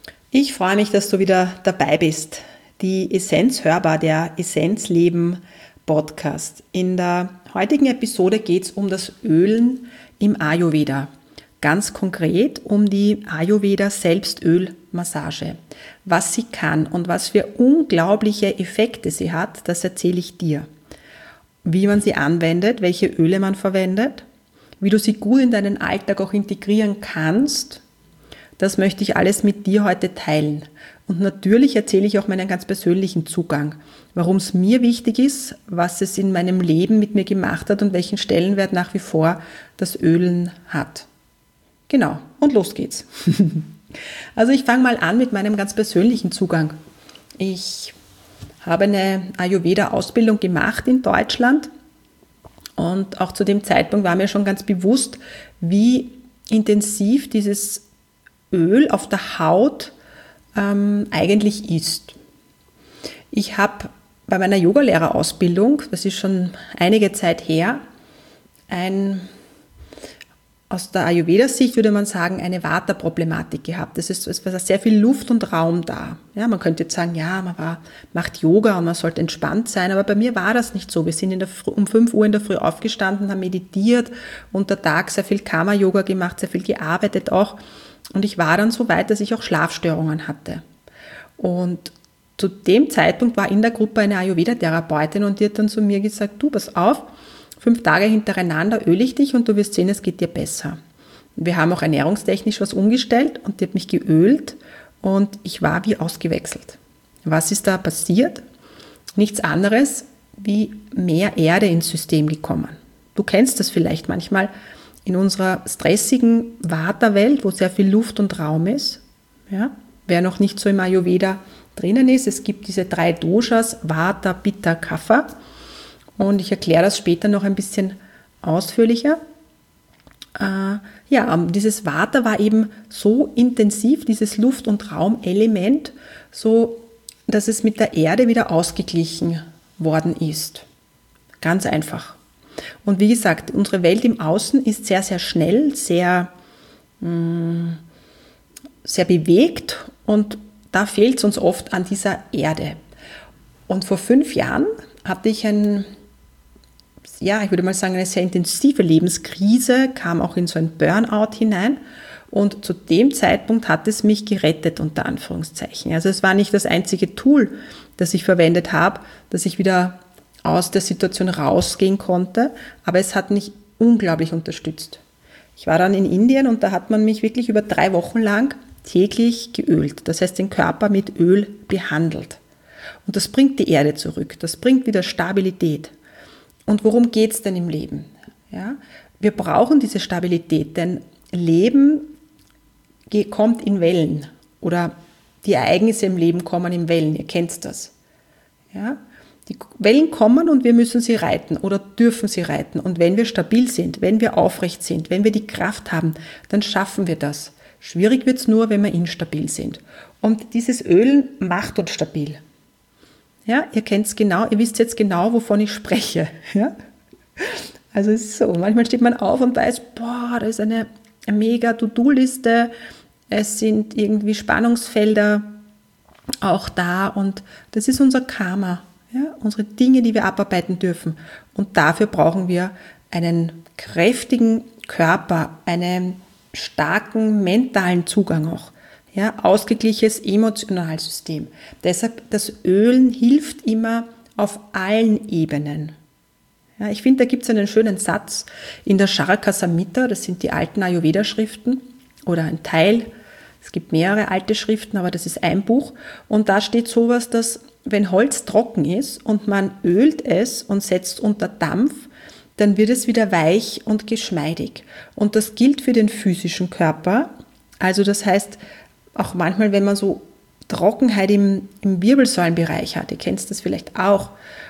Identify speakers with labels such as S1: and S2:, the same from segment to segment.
S1: Ich freue mich, dass du wieder dabei bist. Die Essenz hörbar, der Essenzleben Podcast. In der heutigen Episode geht es um das Ölen im Ayurveda. Ganz konkret um die Ayurveda Selbstölmassage. Was sie kann und was für unglaubliche Effekte sie hat, das erzähle ich dir. Wie man sie anwendet, welche Öle man verwendet, wie du sie gut in deinen Alltag auch integrieren kannst. Das möchte ich alles mit dir heute teilen. Und natürlich erzähle ich auch meinen ganz persönlichen Zugang, warum es mir wichtig ist, was es in meinem Leben mit mir gemacht hat und welchen Stellenwert nach wie vor das Ölen hat. Genau, und los geht's. Also ich fange mal an mit meinem ganz persönlichen Zugang. Ich habe eine Ayurveda-Ausbildung gemacht in Deutschland und auch zu dem Zeitpunkt war mir schon ganz bewusst, wie intensiv dieses Öl auf der Haut eigentlich ist. Ich habe bei meiner Yogalehrerausbildung, das ist schon einige Zeit her, aus der Ayurveda-Sicht würde man sagen, eine Vata-Problematik gehabt. Es war sehr viel Luft und Raum da. Ja, man könnte jetzt sagen, ja, macht Yoga und man sollte entspannt sein, aber bei mir war das nicht so. Wir sind um 5 Uhr in der Früh aufgestanden, haben meditiert, unter Tag sehr viel Karma-Yoga gemacht, sehr viel gearbeitet auch. Und ich war dann so weit, dass ich auch Schlafstörungen hatte. Und zu dem Zeitpunkt war in der Gruppe eine Ayurveda-Therapeutin und die hat dann zu mir gesagt, du, pass auf, 5 Tage hintereinander öle ich dich und du wirst sehen, es geht dir besser. Wir haben auch ernährungstechnisch was umgestellt und die hat mich geölt und ich war wie ausgewechselt. Was ist da passiert? Nichts anderes wie mehr Erde ins System gekommen. Du kennst das vielleicht manchmal in unserer stressigen Vata-Welt, wo sehr viel Luft und Raum ist. Ja? Wer noch nicht so im Ayurveda drinnen ist, es gibt diese 3 Doshas, Vata, Pitta, Kapha. Und ich erkläre das später noch ein bisschen ausführlicher. Dieses Vata war eben so intensiv, dieses Luft- und Raumelement, so dass es mit der Erde wieder ausgeglichen worden ist. Ganz einfach. Und wie gesagt, unsere Welt im Außen ist sehr, sehr schnell, sehr bewegt und da fehlt es uns oft an dieser Erde. Und vor 5 Jahren hatte ich ich würde mal sagen, eine sehr intensive Lebenskrise, kam auch in so ein Burnout hinein und zu dem Zeitpunkt hat es mich gerettet, unter Anführungszeichen. Also es war nicht das einzige Tool, das ich verwendet habe, dass ich wieder aus der Situation rausgehen konnte, aber es hat mich unglaublich unterstützt. Ich war dann in Indien und da hat man mich wirklich über 3 Wochen lang täglich geölt, das heißt den Körper mit Öl behandelt. Und das bringt die Erde zurück, das bringt wieder Stabilität. Und worum geht es denn im Leben? Ja, wir brauchen diese Stabilität, denn Leben kommt in Wellen oder die Ereignisse im Leben kommen in Wellen, ihr kennt das. Ja, die Wellen kommen und wir müssen sie reiten oder dürfen sie reiten. Und wenn wir stabil sind, wenn wir aufrecht sind, wenn wir die Kraft haben, dann schaffen wir das. Schwierig wird es nur, wenn wir instabil sind. Und dieses Ölen macht uns stabil. Ja, ihr kennt es genau, ihr wisst jetzt genau, wovon ich spreche. Ja? Also es ist so, manchmal steht man auf und weiß, da ist eine mega To-Do-Liste, es sind irgendwie Spannungsfelder auch da und das ist unser Karma, ja? Unsere Dinge, die wir abarbeiten dürfen. Und dafür brauchen wir einen kräftigen Körper, einen starken mentalen Zugang auch. Ja, ausgeglichenes Emotionalsystem. Deshalb, das Ölen hilft immer auf allen Ebenen. Ja, ich finde, da gibt es einen schönen Satz in der Charaka Samhita, das sind die alten Ayurveda-Schriften oder ein Teil. Es gibt mehrere alte Schriften, aber das ist ein Buch. Und da steht sowas, dass wenn Holz trocken ist und man ölt es und setzt unter Dampf, dann wird es wieder weich und geschmeidig. Und das gilt für den physischen Körper. Also das heißt, auch manchmal, wenn man so Trockenheit im Wirbelsäulenbereich hat, ihr kennt das vielleicht auch,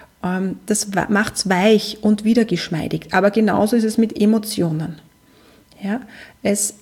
S1: das macht es weich und wieder geschmeidig. Aber genauso ist es mit Emotionen. Ja? Es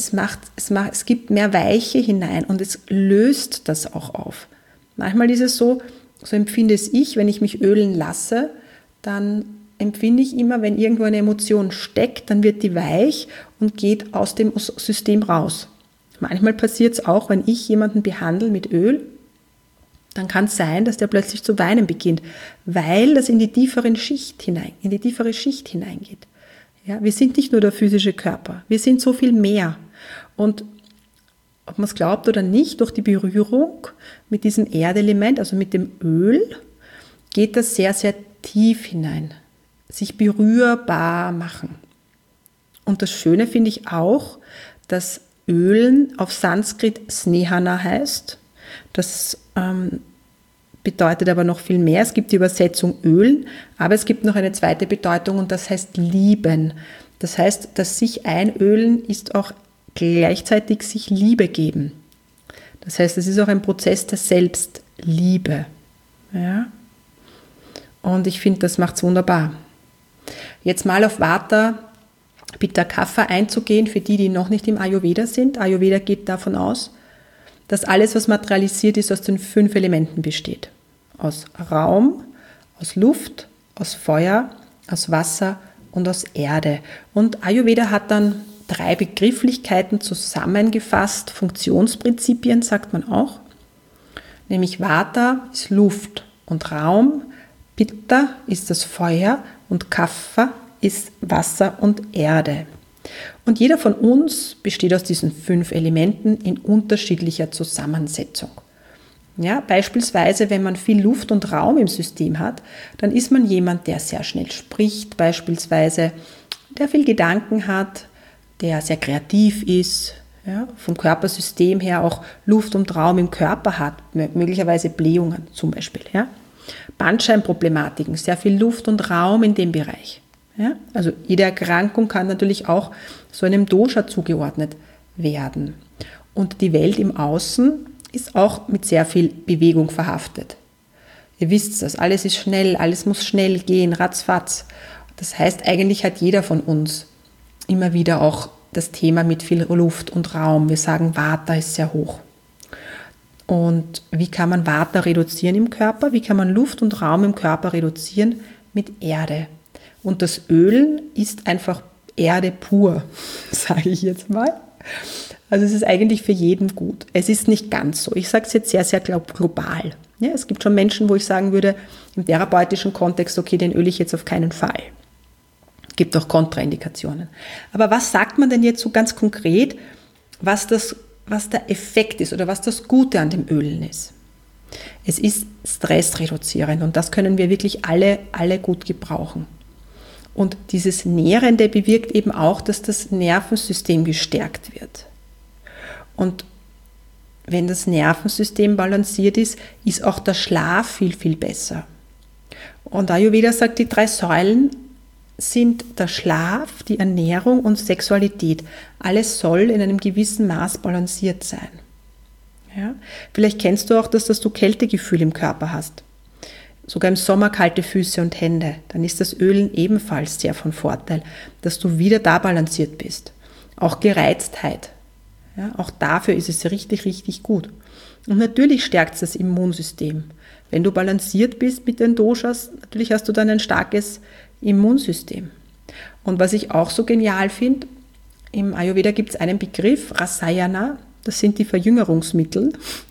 S1: gibt mehr Weiche hinein und es löst das auch auf. Manchmal ist es so empfinde es ich, wenn ich mich ölen lasse, dann empfinde ich immer, wenn irgendwo eine Emotion steckt, dann wird die weich und geht aus dem System raus. manchmal passiert es auch, wenn ich jemanden behandle mit Öl, dann kann es sein, dass der plötzlich zu weinen beginnt, weil das in die tiefere Schicht hineingeht. Ja, wir sind nicht nur der physische Körper, wir sind so viel mehr. Und ob man es glaubt oder nicht, durch die Berührung mit diesem Erdelement, also mit dem Öl, geht das sehr, sehr tief hinein. Sich berührbar machen. Und das Schöne finde ich auch, dass Ölen auf Sanskrit Snehana heißt. Das bedeutet aber noch viel mehr. Es gibt die Übersetzung Ölen, aber es gibt noch eine zweite Bedeutung und das heißt lieben. Das heißt, das sich einölen ist auch gleichzeitig sich Liebe geben. Das heißt, es ist auch ein Prozess der Selbstliebe. Ja? Und ich finde, das macht es wunderbar. Jetzt mal auf Vata, Pitta, Kapha einzugehen, für die noch nicht im Ayurveda sind. Ayurveda geht davon aus, dass alles, was materialisiert ist, aus den 5 Elementen besteht. Aus Raum, aus Luft, aus Feuer, aus Wasser und aus Erde. Und Ayurveda hat dann 3 Begrifflichkeiten zusammengefasst, Funktionsprinzipien sagt man auch. Nämlich Vata ist Luft und Raum, Pitta ist das Feuer und Kapha ist Wasser und Erde. Und jeder von uns besteht aus diesen 5 Elementen in unterschiedlicher Zusammensetzung. Ja, beispielsweise, wenn man viel Luft und Raum im System hat, dann ist man jemand, der sehr schnell spricht, beispielsweise, der viel Gedanken hat, der sehr kreativ ist, ja, vom Körpersystem her auch Luft und Raum im Körper hat, möglicherweise Blähungen zum Beispiel. Ja. Bandscheibenproblematiken, sehr viel Luft und Raum in dem Bereich. Ja. Also jede Erkrankung kann natürlich auch so einem Dosha zugeordnet werden. Und die Welt im Außen ist auch mit sehr viel Bewegung verhaftet. Ihr wisst das, alles ist schnell, alles muss schnell gehen, ratzfatz. Das heißt, eigentlich hat jeder von uns immer wieder auch das Thema mit viel Luft und Raum. Wir sagen, Vata ist sehr hoch. Und wie kann man Vata reduzieren im Körper? Wie kann man Luft und Raum im Körper reduzieren? Mit Erde. Und das Ölen ist einfach Erde pur, sage ich jetzt mal. Also es ist eigentlich für jeden gut. Es ist nicht ganz so. Ich sage es jetzt sehr, sehr global. Ja, es gibt schon Menschen, wo ich sagen würde, im therapeutischen Kontext, okay, den öle ich jetzt auf keinen Fall. Es gibt auch Kontraindikationen. Aber was sagt man denn jetzt so ganz konkret, was der Effekt ist oder was das Gute an dem Ölen ist? Es ist stressreduzierend und das können wir wirklich alle gut gebrauchen. Und dieses Nährende bewirkt eben auch, dass das Nervensystem gestärkt wird. Und wenn das Nervensystem balanciert ist, ist auch der Schlaf viel, viel besser. Und Ayurveda sagt, die 3 Säulen sind der Schlaf, die Ernährung und Sexualität. Alles soll in einem gewissen Maß balanciert sein. Ja? Vielleicht kennst du auch, dass du Kältegefühl im Körper hast. Sogar im Sommer kalte Füße und Hände. Dann ist das Ölen ebenfalls sehr von Vorteil, dass du wieder da balanciert bist. Auch Gereiztheit. Ja, auch dafür ist es richtig, richtig gut. Und natürlich stärkt es das Immunsystem. Wenn du balanciert bist mit den Doshas, natürlich hast du dann ein starkes Immunsystem. Und was ich auch so genial finde, im Ayurveda gibt es einen Begriff, Rasayana, das sind die Verjüngerungsmittel.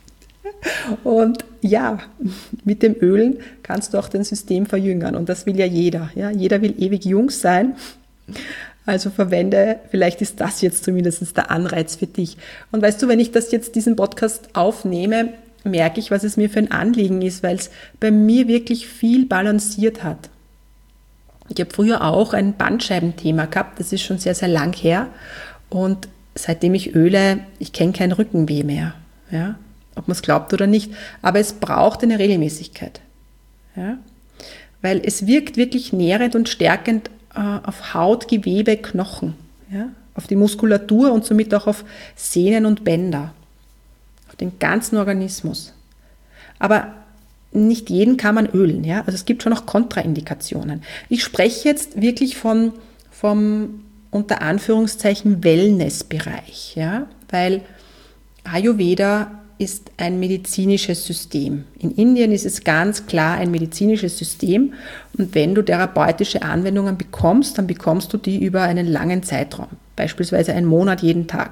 S1: Und ja, mit dem Ölen kannst du auch dein System verjüngern. Und das will ja jeder. Ja? Jeder will ewig jung sein. Also verwende, vielleicht ist das jetzt zumindest der Anreiz für dich. Und weißt du, wenn ich diesen Podcast aufnehme, merke ich, was es mir für ein Anliegen ist, weil es bei mir wirklich viel balanciert hat. Ich habe früher auch ein Bandscheibenthema gehabt, das ist schon sehr, sehr lang her. Und seitdem ich öle, ich kenne kein Rückenweh mehr. Ja? Ob man es glaubt oder nicht. Aber es braucht eine Regelmäßigkeit. Ja? Weil es wirkt wirklich nährend und stärkend auf Haut, Gewebe, Knochen, ja? Auf die Muskulatur und somit auch auf Sehnen und Bänder, auf den ganzen Organismus. Aber nicht jeden kann man ölen. Ja? Also es gibt schon auch Kontraindikationen. Ich spreche jetzt wirklich vom unter Anführungszeichen Wellnessbereich, ja? Weil Ayurveda ist ein medizinisches System. In Indien ist es ganz klar ein medizinisches System und wenn du therapeutische Anwendungen bekommst, dann bekommst du die über einen langen Zeitraum, beispielsweise einen Monat jeden Tag.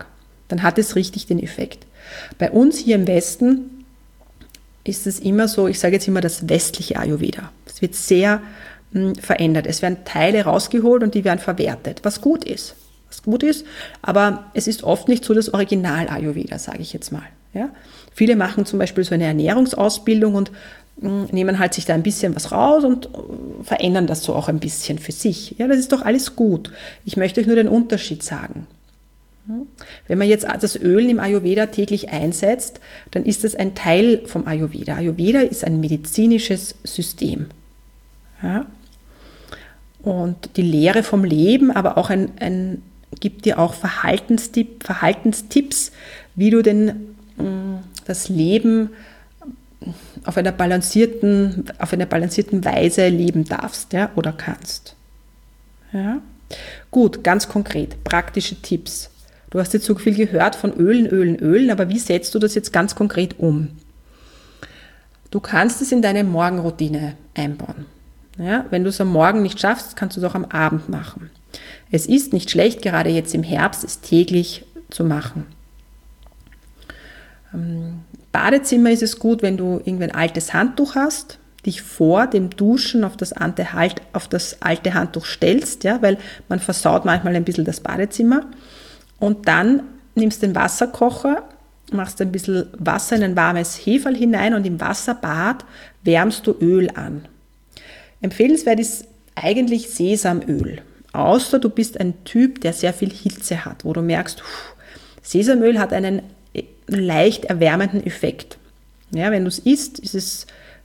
S1: dann hat es richtig den Effekt. Bei uns hier im Westen ist es immer so, ich sage jetzt immer das westliche Ayurveda. Es wird sehr verändert. Es werden Teile rausgeholt und die werden verwertet, was gut ist. Aber es ist oft nicht so das Original Ayurveda, sage ich jetzt mal. Ja? Viele machen zum Beispiel so eine Ernährungsausbildung und nehmen halt sich da ein bisschen was raus und verändern das so auch ein bisschen für sich. Ja, das ist doch alles gut. Ich möchte euch nur den Unterschied sagen. Wenn man jetzt das Öl im Ayurveda täglich einsetzt, dann ist das ein Teil vom Ayurveda. Ayurveda ist ein medizinisches System. Ja? Und die Lehre vom Leben, aber auch gibt dir auch Verhaltenstipps, wie du denn das Leben auf einer balancierten Weise leben darfst, ja, oder kannst. Ja? Gut, ganz konkret, praktische Tipps. Du hast jetzt so viel gehört von Ölen, aber wie setzt du das jetzt ganz konkret um? Du kannst es in deine Morgenroutine einbauen. Ja? Wenn du es am Morgen nicht schaffst, kannst du es auch am Abend machen. Es ist nicht schlecht, gerade jetzt im Herbst, es täglich zu machen. Badezimmer ist es gut, wenn du irgendwie ein altes Handtuch hast, dich vor dem Duschen auf das alte Handtuch stellst, ja, weil man versaut manchmal ein bisschen das Badezimmer. Und dann nimmst du den Wasserkocher, machst ein bisschen Wasser in ein warmes Heferl hinein und im Wasserbad wärmst du Öl an. Empfehlenswert ist eigentlich Sesamöl. Außer du bist ein Typ, der sehr viel Hitze hat, wo du merkst, Sesamöl hat einen leicht erwärmenden Effekt. Ja, wenn du es isst, ist es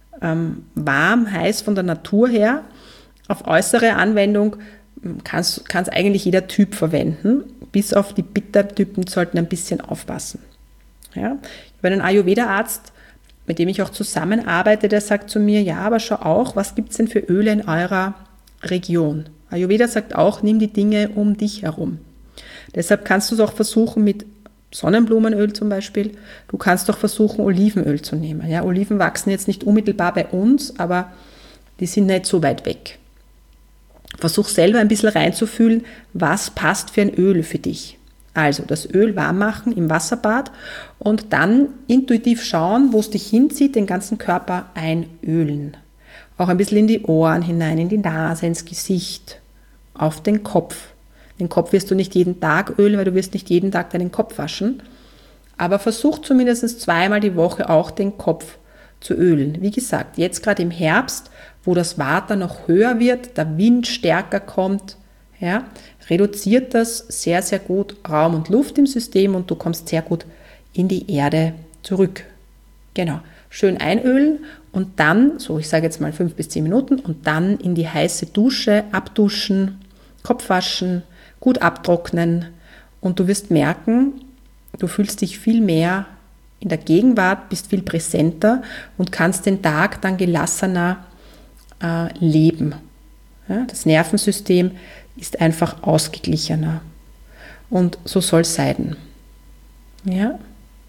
S1: warm, heiß von der Natur her. Auf äußere Anwendung kann es eigentlich jeder Typ verwenden. Bis auf die Bittertypen sollten ein bisschen aufpassen. Ja? Ich habe einen Ayurveda-Arzt, mit dem ich auch zusammenarbeite, der sagt zu mir, ja, aber schau auch, was gibt es denn für Öle in eurer Region? Ayurveda sagt auch, nimm die Dinge um dich herum. Deshalb kannst du es auch versuchen mit Sonnenblumenöl zum Beispiel. Du kannst doch versuchen, Olivenöl zu nehmen. Ja, Oliven wachsen jetzt nicht unmittelbar bei uns, aber die sind nicht so weit weg. Versuch selber ein bisschen reinzufühlen, was passt für ein Öl für dich. Also das Öl warm machen im Wasserbad und dann intuitiv schauen, wo es dich hinzieht, den ganzen Körper einölen. Auch ein bisschen in die Ohren hinein, in die Nase, ins Gesicht, auf den Kopf. Den Kopf wirst du nicht jeden Tag ölen, weil du wirst nicht jeden Tag deinen Kopf waschen. Aber versuch zumindest 2-mal die Woche auch den Kopf zu ölen. Wie gesagt, jetzt gerade im Herbst, wo das Vata noch höher wird, der Wind stärker kommt, ja, reduziert das sehr, sehr gut Raum und Luft im System und du kommst sehr gut in die Erde zurück. Genau, schön einölen und dann, so ich sage jetzt mal 5 bis 10 Minuten und dann in die heiße Dusche, abduschen, Kopf waschen, gut abtrocknen und du wirst merken, du fühlst dich viel mehr in der Gegenwart, bist viel präsenter und kannst den Tag dann gelassener leben. Ja, das Nervensystem ist einfach ausgeglichener und so soll es sein. Ja?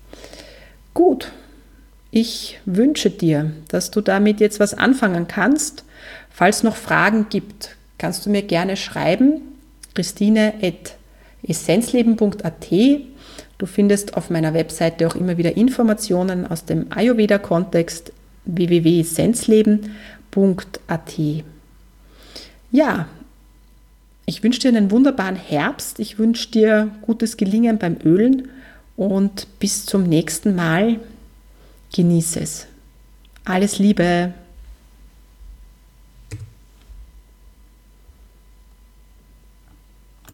S1: Gut, ich wünsche dir, dass du damit jetzt was anfangen kannst. Falls noch Fragen gibt, kannst du mir gerne schreiben, christine@essenzleben.at. Du findest auf meiner Webseite auch immer wieder Informationen aus dem Ayurveda-Kontext www.essenzleben.at. Ja, ich wünsche dir einen wunderbaren Herbst. Ich wünsche dir gutes Gelingen beim Ölen und bis zum nächsten Mal. Genieße es. Alles Liebe.